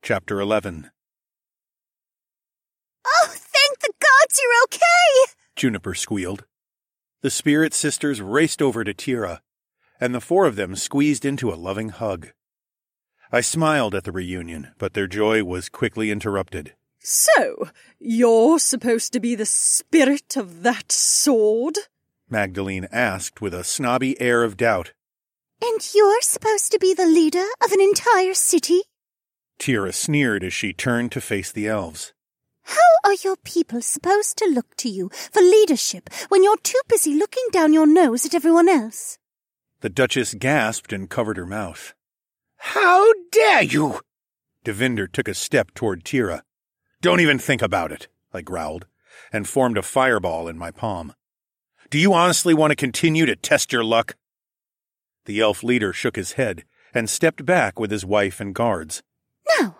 Chapter 11. Oh, thank the gods you're okay! Juniper squealed. The spirit sisters raced over to Tira, and the four of them squeezed into a loving hug. I smiled at the reunion, but their joy was quickly interrupted. So, you're supposed to be the spirit of that sword? Magdalene asked with a snobby air of doubt. And you're supposed to be the leader of an entire city? Tira sneered as she turned to face the elves. How are your people supposed to look to you for leadership when you're too busy looking down your nose at everyone else? The Duchess gasped and covered her mouth. How dare you! Devinder took a step toward Tira. Don't even think about it, I growled, and formed a fireball in my palm. Do you honestly want to continue to test your luck? The elf leader shook his head and stepped back with his wife and guards. No,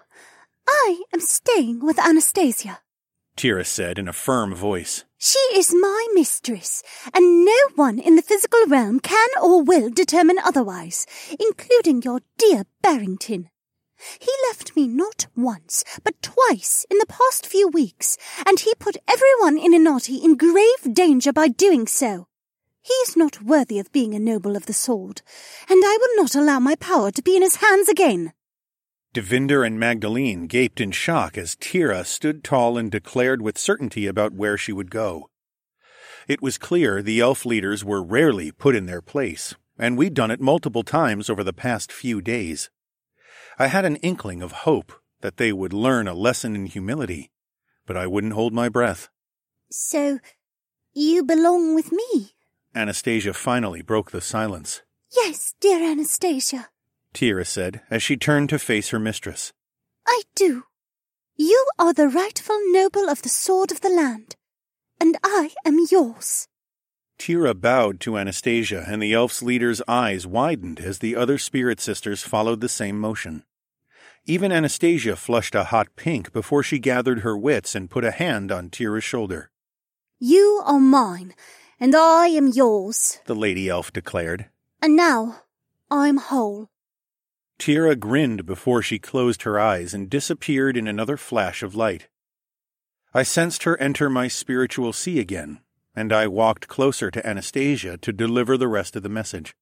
I am staying with Anastasia, Tira said in a firm voice. She is my mistress, and no one in the physical realm can or will determine otherwise, including your dear Barrington. He left me not once, but twice in the past few weeks, and he put everyone in Enati in grave danger by doing so. He is not worthy of being a noble of the sword, and I will not allow my power to be in his hands again. Devinder and Magdalene gaped in shock as Tira stood tall and declared with certainty about where she would go. It was clear the elf leaders were rarely put in their place, and we'd done it multiple times over the past few days. I had an inkling of hope that they would learn a lesson in humility, but I wouldn't hold my breath. So, you belong with me? Anastasia finally broke the silence. Yes, dear Anastasia, Tira said as she turned to face her mistress. I do. You are the rightful noble of the sword of the land, and I am yours. Tira bowed to Anastasia, and the elf's leader's eyes widened as the other spirit sisters followed the same motion. Even Anastasia flushed a hot pink before she gathered her wits and put a hand on Tira's shoulder. You are mine, and I am yours, the lady elf declared. And now, I'm whole. Tira grinned before she closed her eyes and disappeared in another flash of light. I sensed her enter my spiritual sea again, and I walked closer to Anastasia to deliver the rest of the message.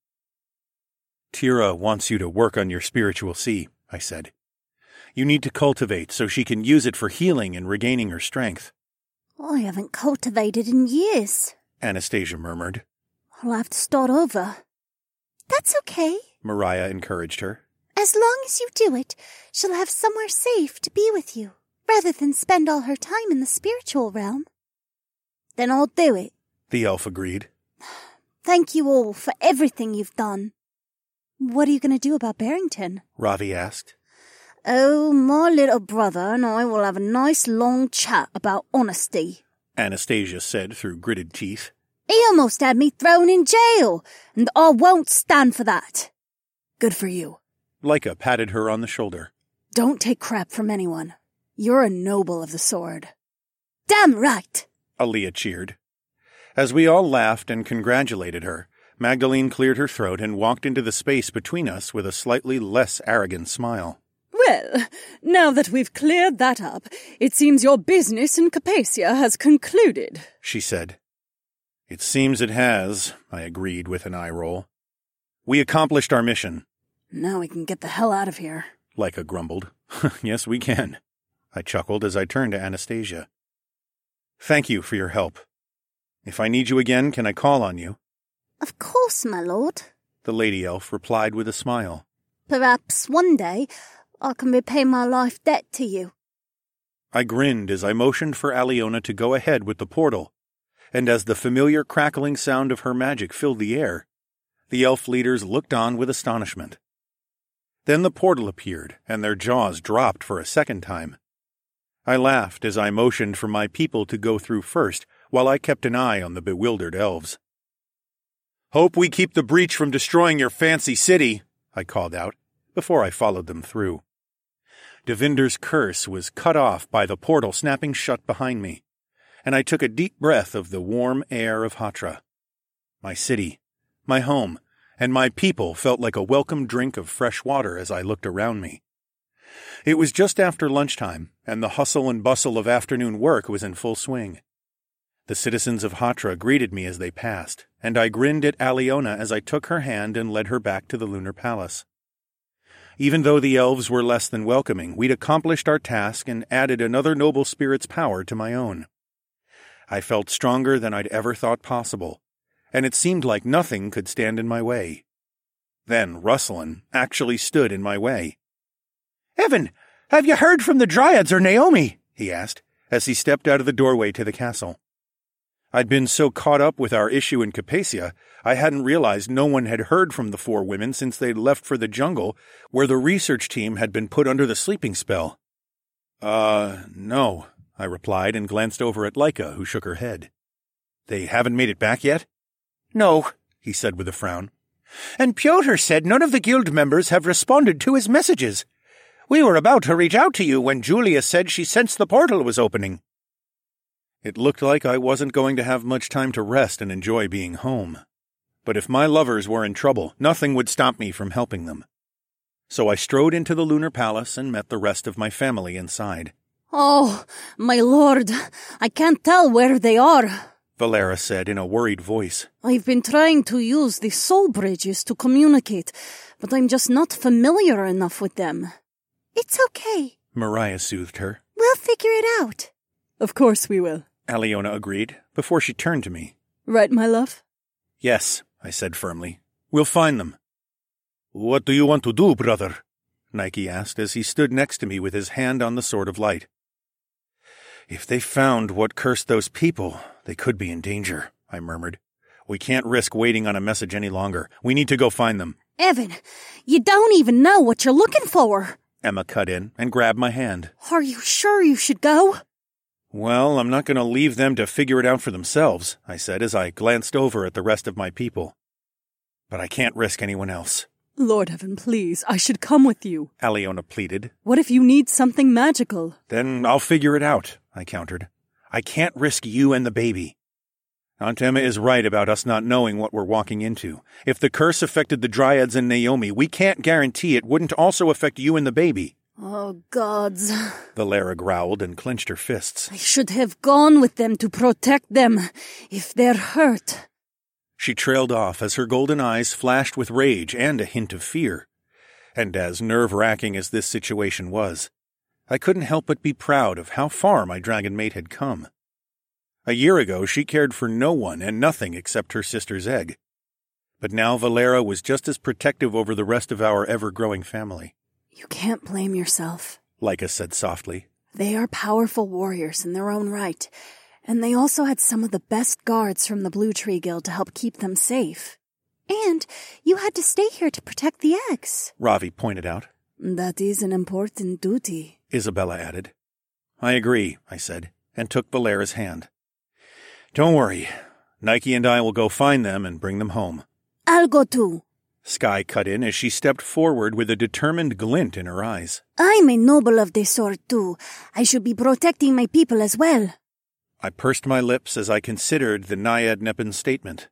Tira wants you to work on your spiritual sea, I said. You need to cultivate so she can use it for healing and regaining her strength. I haven't cultivated in years, Anastasia murmured. I'll have to start over. That's okay, Mariah encouraged her. As long as you do it, she'll have somewhere safe to be with you, rather than spend all her time in the spiritual realm. Then I'll do it, the elf agreed. Thank you all for everything you've done. What are you going to do about Barrington? Ravi asked. Oh, my little brother and I will have a nice long chat about honesty, Anastasia said through gritted teeth. He almost had me thrown in jail, and I won't stand for that. Good for you. Leica patted her on the shoulder. Don't take crap from anyone. You're a noble of the sword. Damn right, Aaliyah cheered. As we all laughed and congratulated her, Magdalene cleared her throat and walked into the space between us with a slightly less arrogant smile. Well, now that we've cleared that up, it seems your business in Capacia has concluded, she said. It seems it has, I agreed with an eye roll. We accomplished our mission. Now we can get the hell out of here, Leica grumbled. Yes, we can, I chuckled as I turned to Anastasia. Thank you for your help. If I need you again, can I call on you? Of course, my lord, the lady elf replied with a smile. Perhaps one day I can repay my life debt to you. I grinned as I motioned for Aliona to go ahead with the portal, and as the familiar crackling sound of her magic filled the air, the elf leaders looked on with astonishment. Then the portal appeared, and their jaws dropped for a second time. I laughed as I motioned for my people to go through first, while I kept an eye on the bewildered elves. Hope we keep the breach from destroying your fancy city, I called out, before I followed them through. Devinder's curse was cut off by the portal snapping shut behind me, and I took a deep breath of the warm air of Hatra. My city, my home, and my people felt like a welcome drink of fresh water as I looked around me. It was just after lunchtime, and the hustle and bustle of afternoon work was in full swing. The citizens of Hatra greeted me as they passed, and I grinned at Aliona as I took her hand and led her back to the lunar palace. Even though the elves were less than welcoming, we'd accomplished our task and added another noble spirit's power to my own. I felt stronger than I'd ever thought possible, and it seemed like nothing could stand in my way. Then Ruslan actually stood in my way. "Evan, have you heard from the Dryads or Naomi?" he asked, as he stepped out of the doorway to the castle. I'd been so caught up with our issue in Capacia, I hadn't realized no one had heard from the 4 women since they'd left for the jungle, where the research team had been put under the sleeping spell. No, I replied and glanced over at Laika, who shook her head. They haven't made it back yet? "No," he said with a frown. "And Pyotr said none of the guild members have responded to his messages. We were about to reach out to you when Julia said she sensed the portal was opening." It looked like I wasn't going to have much time to rest and enjoy being home. But if my lovers were in trouble, nothing would stop me from helping them. So I strode into the lunar palace and met the rest of my family inside. "Oh, my lord, I can't tell where they are," Valera said in a worried voice. "I've been trying to use the soul bridges to communicate, but I'm just not familiar enough with them." "It's okay," Mariah soothed her. "We'll figure it out." "Of course we will," Aliona agreed, before she turned to me. "Right, my love?" "Yes," I said firmly. "We'll find them." "What do you want to do, brother?" Nike asked as he stood next to me with his hand on the Sword of Light. "If they found what cursed those people, they could be in danger," I murmured. "We can't risk waiting on a message any longer. We need to go find them." "Evan, you don't even know what you're looking for." Emma cut in and grabbed my hand. "Are you sure you should go?" "Well, I'm not going to leave them to figure it out for themselves," I said as I glanced over at the rest of my people. "But I can't risk anyone else." "Lord Heaven, please, I should come with you," Aliona pleaded. "What if you need something magical?" "Then I'll figure it out," I countered. "I can't risk you and the baby." Aunt Emma is right about us not knowing what we're walking into. If the curse affected the Dryads and Naomi, we can't guarantee it wouldn't also affect you and the baby. "Oh, gods," Valera growled and clenched her fists. "I should have gone with them to protect them, if they're hurt." She trailed off as her golden eyes flashed with rage and a hint of fear. And as nerve-wracking as this situation was, I couldn't help but be proud of how far my dragon mate had come. A year ago, she cared for no one and nothing except her sister's egg. But now Valera was just as protective over the rest of our ever-growing family. "You can't blame yourself," Laika said softly. "They are powerful warriors in their own right, and they also had some of the best guards from the Blue Tree Guild to help keep them safe." "And you had to stay here to protect the eggs," Ravi pointed out. "That is an important duty," Isabella added. "I agree," I said, and took Valera's hand. "Don't worry. Nike and I will go find them and bring them home." "I'll go too." Sky cut in as she stepped forward with a determined glint in her eyes. "I'm a noble of the sword too. I should be protecting my people as well." I pursed my lips as I considered the Naiad Nepin's statement.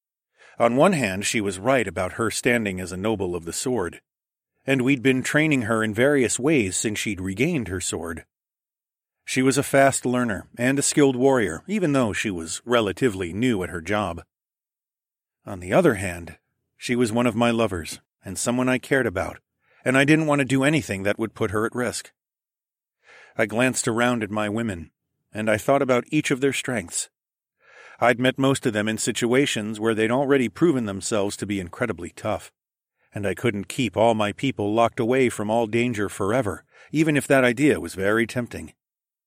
On one hand, she was right about her standing as a noble of the sword, and we'd been training her in various ways since she'd regained her sword. She was a fast learner and a skilled warrior, even though she was relatively new at her job. On the other hand, she was one of my lovers and someone I cared about, and I didn't want to do anything that would put her at risk. I glanced around at my women, and I thought about each of their strengths. I'd met most of them in situations where they'd already proven themselves to be incredibly tough, and I couldn't keep all my people locked away from all danger forever, even if that idea was very tempting.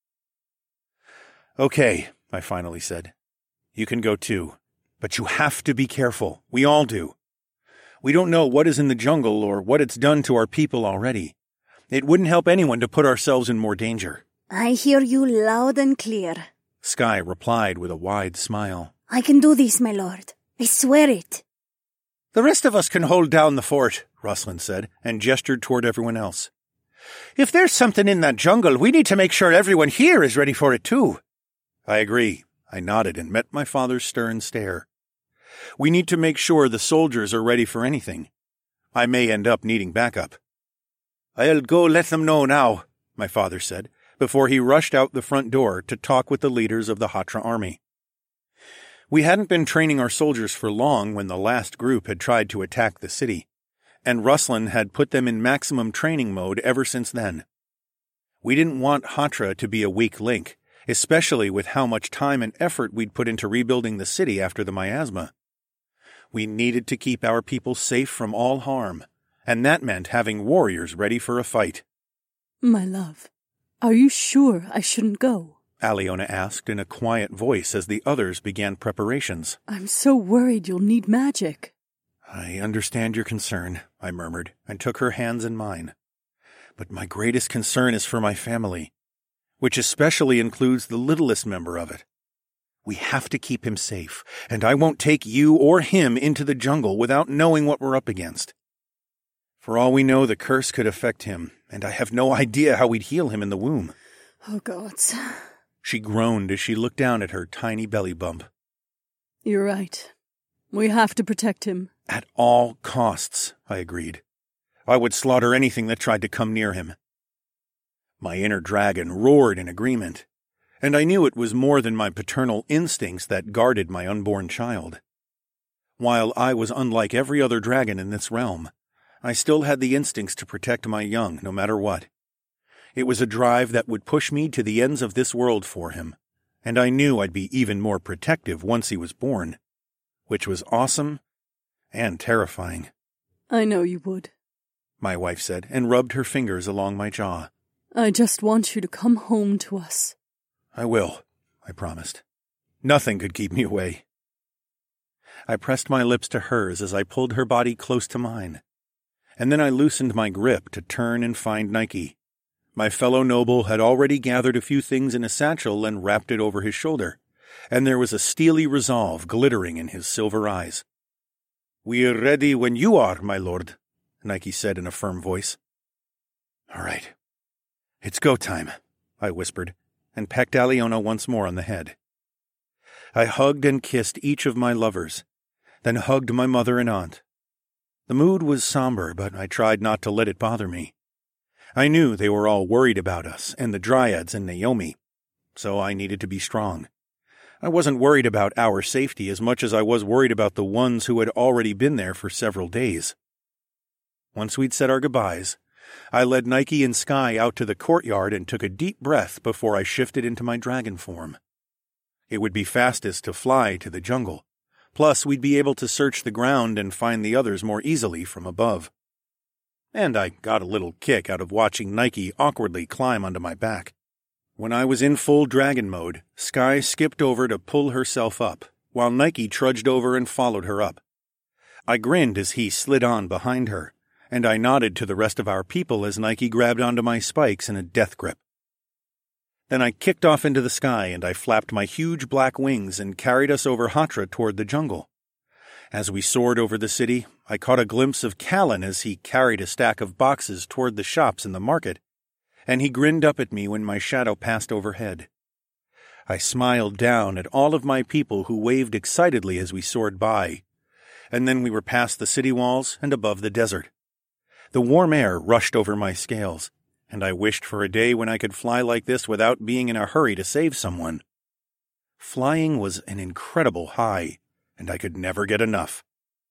"Okay," I finally said. "You can go too. But you have to be careful. We all do. We don't know what is in the jungle or what it's done to our people already. It wouldn't help anyone to put ourselves in more danger." "I hear you loud and clear," Sky replied with a wide smile. "I can do this, my lord. I swear it." "The rest of us can hold down the fort," Ruslan said, and gestured toward everyone else. "If there's something in that jungle, we need to make sure everyone here is ready for it too." I agree. I nodded and met my father's stern stare. We need to make sure the soldiers are ready for anything. I may end up needing backup. "I'll go let them know now," my father said, before he rushed out the front door to talk with the leaders of the Hatra army. We hadn't been training our soldiers for long when the last group had tried to attack the city, and Ruslan had put them in maximum training mode ever since then. We didn't want Hatra to be a weak link, especially with how much time and effort we'd put into rebuilding the city after the miasma. We needed to keep our people safe from all harm, and that meant having warriors ready for a fight. My love, are you sure I shouldn't go? Aliona asked in a quiet voice as the others began preparations. I'm so worried you'll need magic. I understand your concern, I murmured, and took her hands in mine. But my greatest concern is for my family, which especially includes the littlest member of it. We have to keep him safe, and I won't take you or him into the jungle without knowing what we're up against. For all we know, the curse could affect him, and I have no idea how we'd heal him in the womb. Oh, gods. She groaned as she looked down at her tiny belly bump. You're right. We have to protect him. At all costs, I agreed. I would slaughter anything that tried to come near him. My inner dragon roared in agreement, and I knew it was more than my paternal instincts that guarded my unborn child. While I was unlike every other dragon in this realm, I still had the instincts to protect my young, no matter what. It was a drive that would push me to the ends of this world for him, and I knew I'd be even more protective once he was born, which was awesome and terrifying. I know you would, my wife said, and rubbed her fingers along my jaw. I just want you to come home to us. I will, I promised. Nothing could keep me away. I pressed my lips to hers as I pulled her body close to mine, and then I loosened my grip to turn and find Nike. My fellow noble had already gathered a few things in a satchel and wrapped it over his shoulder, and there was a steely resolve glittering in his silver eyes. "We're ready when you are, my lord," Nike said in a firm voice. "All right. It's go time," I whispered, and pecked Aliona once more on the head. I hugged and kissed each of my lovers, then hugged my mother and aunt. The mood was somber, but I tried not to let it bother me. I knew they were all worried about us and the Dryads and Naomi, so I needed to be strong. I wasn't worried about our safety as much as I was worried about the ones who had already been there for several days. Once we'd said our goodbyes, I led Nike and Sky out to the courtyard and took a deep breath before I shifted into my dragon form. It would be fastest to fly to the jungle. Plus, we'd be able to search the ground and find the others more easily from above. And I got a little kick out of watching Nike awkwardly climb onto my back. When I was in full dragon mode, Sky skipped over to pull herself up, while Nike trudged over and followed her up. I grinned as he slid on behind her, and I nodded to the rest of our people as Nike grabbed onto my spikes in a death grip. Then I kicked off into the sky and I flapped my huge black wings and carried us over Hatra toward the jungle. As we soared over the city, I caught a glimpse of Callan as he carried a stack of boxes toward the shops in the market, and he grinned up at me when my shadow passed overhead. I smiled down at all of my people who waved excitedly as we soared by, and then we were past the city walls and above the desert. The warm air rushed over my scales, and I wished for a day when I could fly like this without being in a hurry to save someone. Flying was an incredible high, and I could never get enough.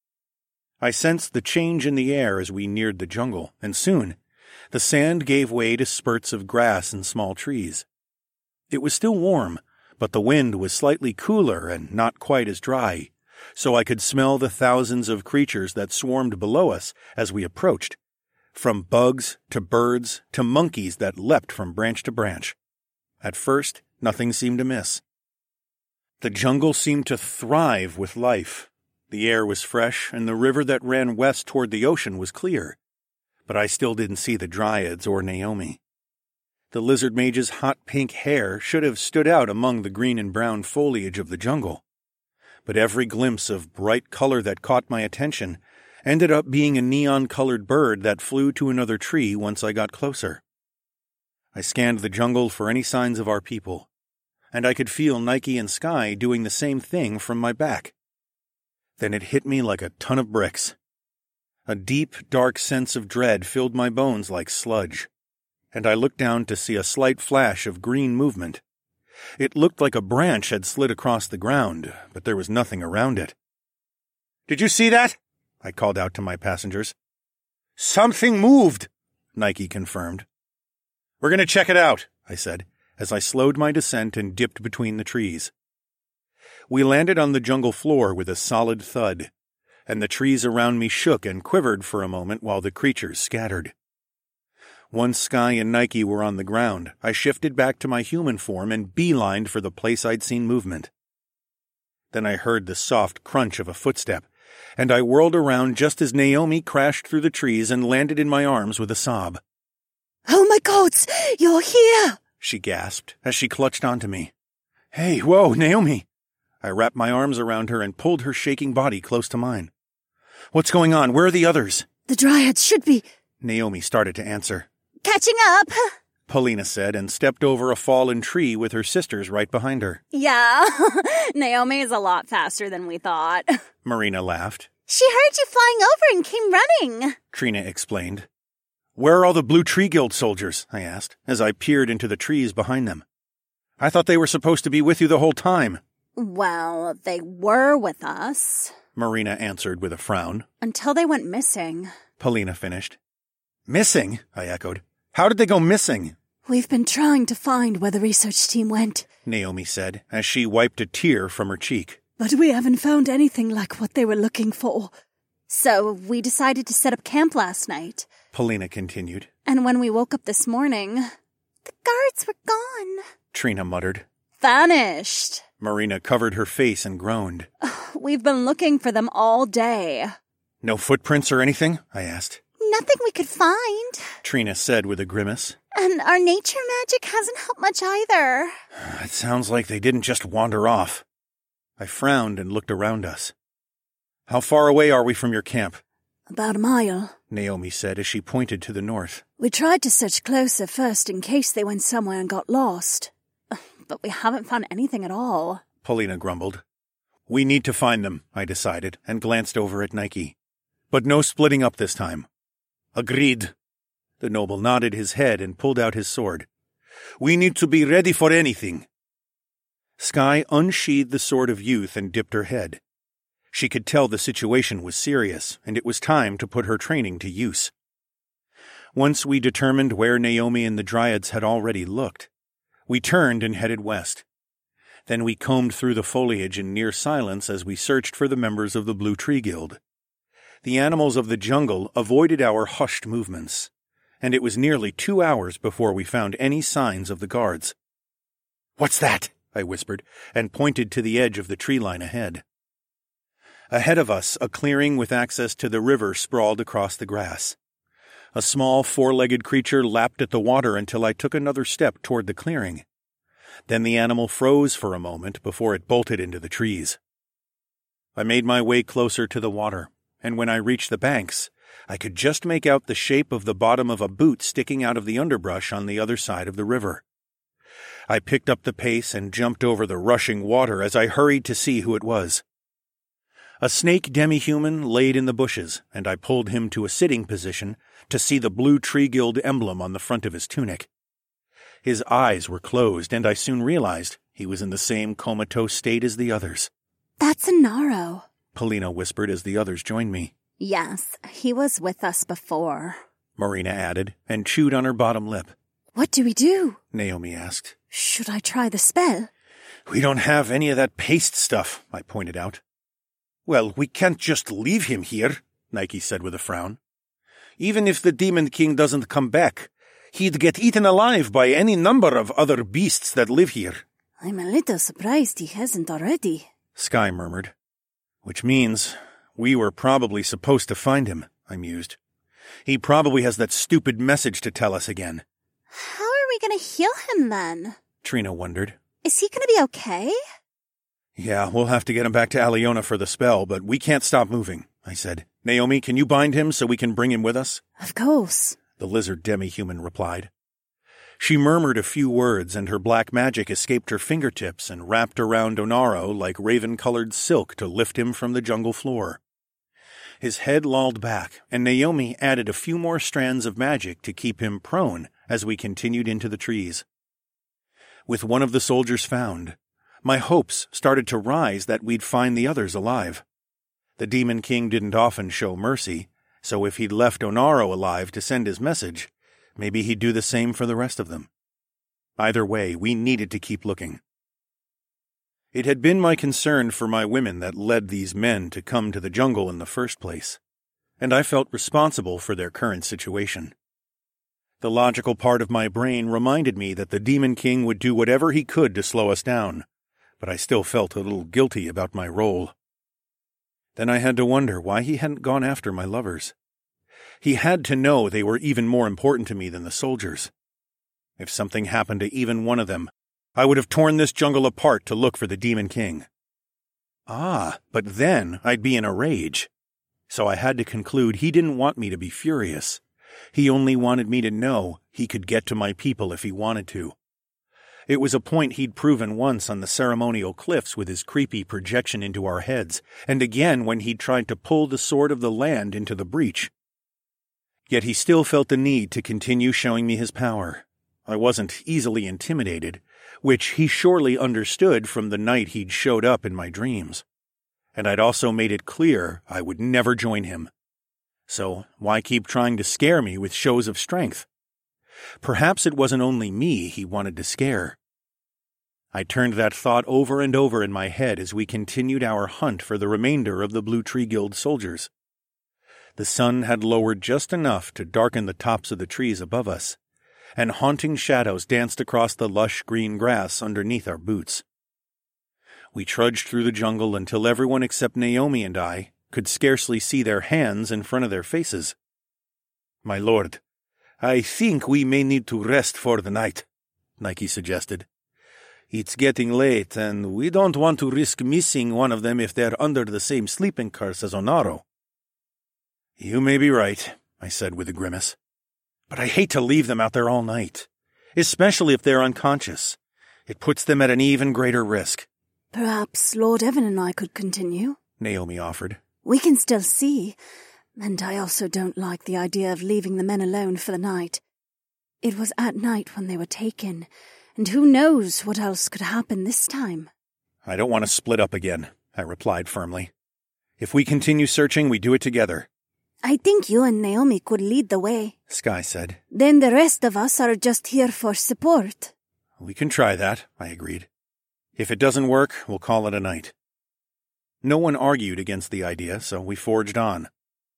I sensed the change in the air as we neared the jungle, and soon the sand gave way to spurts of grass and small trees. It was still warm, but the wind was slightly cooler and not quite as dry, so I could smell the thousands of creatures that swarmed below us as we approached, from bugs to birds to monkeys that leapt from branch to branch. At first, nothing seemed amiss. The jungle seemed to thrive with life. The air was fresh, and the river that ran west toward the ocean was clear. But I still didn't see the Dryads or Naomi. The lizard mage's hot pink hair should have stood out among the green and brown foliage of the jungle. But every glimpse of bright color that caught my attention ended up being a neon-colored bird that flew to another tree once I got closer. I scanned the jungle for any signs of our people, and I could feel Nike and Sky doing the same thing from my back. Then it hit me like a ton of bricks. A deep, dark sense of dread filled my bones like sludge, and I looked down to see a slight flash of green movement. It looked like a branch had slid across the ground, but there was nothing around it. "Did you see that?" I called out to my passengers. "Something moved," Nike confirmed. "We're going to check it out," I said, as I slowed my descent and dipped between the trees. We landed on the jungle floor with a solid thud, and the trees around me shook and quivered for a moment while the creatures scattered. Once Sky and Nike were on the ground, I shifted back to my human form and beelined for the place I'd seen movement. Then I heard the soft crunch of a footstep, and I whirled around just as Naomi crashed through the trees and landed in my arms with a sob. "Oh my gods, you're here!" she gasped as she clutched onto me. "Hey, whoa, Naomi!" I wrapped my arms around her and pulled her shaking body close to mine. "What's going on? Where are the others?" "The Dryads should be..." Naomi started to answer. Catching up. Polina said and stepped over a fallen tree with her sisters right behind her. "Yeah, Naomi is a lot faster than we thought." Marina laughed. She heard you flying over and came running, Trina explained. "Where are all the Blue Tree Guild soldiers?" I asked, as I peered into the trees behind them. "I thought they were supposed to be with you the whole time." "Well, they were with us." Marina answered with a frown. "Until they went missing." Polina finished. "Missing?" I echoed. "How did they go missing?" "We've been trying to find where the research team went," Naomi said, as she wiped a tear from her cheek. "but we haven't found anything like what they were looking for." so we decided to set up camp last night. Polina continued. "And when we woke up this morning..." The guards were gone. Trina muttered. "Vanished." Marina covered her face and groaned. "We've been looking for them all day." "No footprints or anything?" I asked. Nothing we could find. Trina said with a grimace. And our nature magic hasn't helped much either. "It sounds like they didn't just wander off." I frowned and looked around us. "How far away are we from your camp?" "About a mile," Naomi said as she pointed to the north. "We tried to search closer first in case they went somewhere and got lost. But we haven't found anything at all." Polina grumbled. "We need to find them," I decided, and glanced over at Nike. "But no splitting up this time." "Agreed." The noble nodded his head and pulled out his sword. "We need to be ready for anything." Sky unsheathed the sword of youth and dipped her head. She could tell the situation was serious, and it was time to put her training to use. Once we determined where Naomi and the Dryads had already looked, we turned and headed west. Then we combed through the foliage in near silence as we searched for the members of the Blue Tree Guild. The animals of the jungle avoided our hushed movements, and it was nearly 2 hours before we found any signs of the guards. "What's that?" I whispered, and pointed to the edge of the tree line ahead. Ahead of us, a clearing with access to the river sprawled across the grass. A small four-legged creature lapped at the water until I took another step toward the clearing. Then the animal froze for a moment before it bolted into the trees. I made my way closer to the water, and when I reached the banks, I could just make out the shape of the bottom of a boot sticking out of the underbrush on the other side of the river. I picked up the pace and jumped over the rushing water as I hurried to see who it was. A snake demi-human laid in the bushes, and I pulled him to a sitting position to see the Blue Tree Guild emblem on the front of his tunic. His eyes were closed, and I soon realized he was in the same comatose state as the others. That's Inaro, Polina whispered as the others joined me. "Yes, he was with us before," Marina added, and chewed on her bottom lip. what do we do? Naomi asked. "Should I try the spell?" "We don't have any of that paste stuff," I pointed out. "Well, we can't just leave him here," Nike said with a frown. "Even if the Demon King doesn't come back, he'd get eaten alive by any number of other beasts that live here." "I'm a little surprised he hasn't already." Sky murmured. "Which means we were probably supposed to find him," I mused. "He probably has that stupid message to tell us again." How are we going to heal him then? Trina wondered. Is he going to be okay? "Yeah, we'll have to get him back to Aliona for the spell, but we can't stop moving," I said. "Naomi, can you bind him so we can bring him with us?" "Of course." The lizard demi-human replied. She murmured a few words, and her black magic escaped her fingertips and wrapped around Onaro like raven-colored silk to lift him from the jungle floor. His head lolled back, and Naomi added a few more strands of magic to keep him prone as we continued into the trees. With one of the soldiers found, my hopes started to rise that we'd find the others alive. The Demon King didn't often show mercy, so if he'd left Onaro alive to send his message, maybe he'd do the same for the rest of them. Either way, we needed to keep looking. It had been my concern for my women that led these men to come to the jungle in the first place, and I felt responsible for their current situation. The logical part of my brain reminded me that the Demon King would do whatever he could to slow us down, but I still felt a little guilty about my role. Then I had to wonder why he hadn't gone after my lovers. He had to know they were even more important to me than the soldiers. If something happened to even one of them, I would have torn this jungle apart to look for the Demon King. But then I'd be in a rage. So I had to conclude he didn't want me to be furious. He only wanted me to know he could get to my people if he wanted to. It was a point he'd proven once on the ceremonial cliffs with his creepy projection into our heads, and again when he'd tried to pull the Sword of the Land into the breach. Yet he still felt the need to continue showing me his power. I wasn't easily intimidated, which he surely understood from the night he'd showed up in my dreams. And I'd also made it clear I would never join him. So why keep trying to scare me with shows of strength? Perhaps it wasn't only me he wanted to scare. I turned that thought over and over in my head as we continued our hunt for the remainder of the Blue Tree Guild soldiers. The sun had lowered just enough to darken the tops of the trees above us, and haunting shadows danced across the lush green grass underneath our boots. We trudged through the jungle until everyone except Naomi and I could scarcely see their hands in front of their faces. "My lord, I think we may need to rest for the night," Nike suggested. "It's getting late, and we don't want to risk missing one of them if they're under the same sleeping curse as Onaro." "You may be right," I said with a grimace. "But I hate to leave them out there all night, especially if they're unconscious. It puts them at an even greater risk." "Perhaps Lord Evan and I could continue," Naomi offered. "We can still see, and I also don't like the idea of leaving the men alone for the night. It was at night when they were taken, and who knows what else could happen this time." "I don't want to split up again," I replied firmly. "If we continue searching, we do it together." "I think you and Naomi could lead the way," Sky said. "Then the rest of us are just here for support." "We can try that," I agreed. "If it doesn't work, we'll call it a night." No one argued against the idea, so we forged on.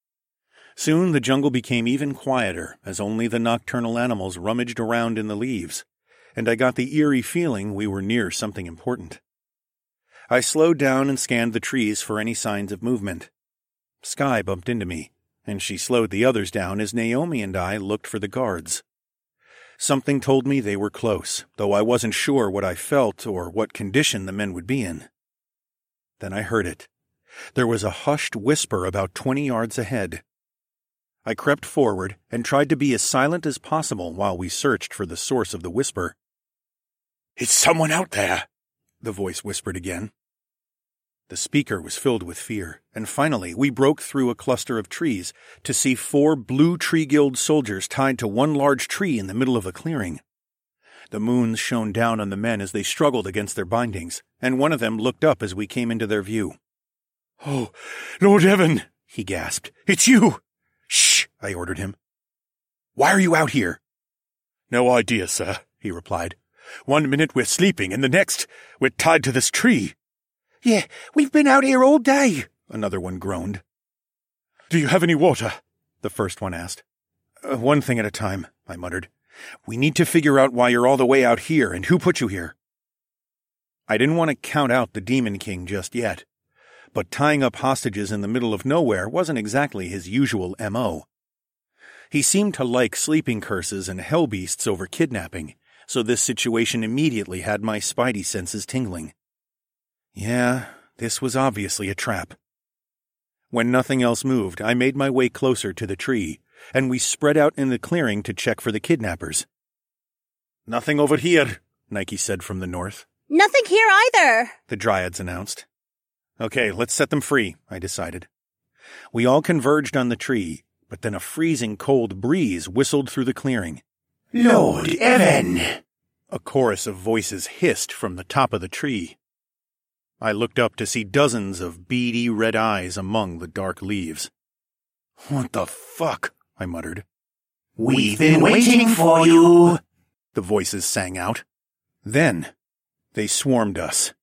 Soon the jungle became even quieter as only the nocturnal animals rummaged around in the leaves, and I got the eerie feeling we were near something important. I slowed down and scanned the trees for any signs of movement. Sky bumped into me, and she slowed the others down as Naomi and I looked for the guards. Something told me they were close, though I wasn't sure what I felt or what condition the men would be in. Then I heard it. There was a hushed whisper about 20 yards ahead. I crept forward and tried to be as silent as possible while we searched for the source of the whisper. "It's someone out there," the voice whispered again. The speaker was filled with fear, and finally we broke through a cluster of trees to see 4 Blue Tree Guild soldiers tied to one large tree in the middle of the clearing. The moon shone down on the men as they struggled against their bindings, and one of them looked up as we came into their view. "Oh, Lord Evan," he gasped. "It's you!" "Shh," I ordered him. "Why are you out here?" "No idea, sir," he replied. "One minute we're sleeping, and the next we're tied to this tree." "Yeah, we've been out here all day," another one groaned. "Do you have any water?" the first one asked. One thing at a time," I muttered. "We need to figure out why you're all the way out here and who put you here." I didn't want to count out the Demon King just yet, but tying up hostages in the middle of nowhere wasn't exactly his usual M.O. He seemed to like sleeping curses and hell beasts over kidnapping, so this situation immediately had my spidey senses tingling. Yeah, this was obviously a trap. When nothing else moved, I made my way closer to the tree, and we spread out in the clearing to check for the kidnappers. "Nothing over here," Nike said from the north. "Nothing here either," the Dryads announced. "Okay, let's set them free," I decided. We all converged on the tree, but then a freezing cold breeze whistled through the clearing. "Lord Evan!" A chorus of voices hissed from the top of the tree. I looked up to see dozens of beady red eyes among the dark leaves. "What the fuck?" I muttered. "We've been waiting for you," the voices sang out. Then they swarmed us.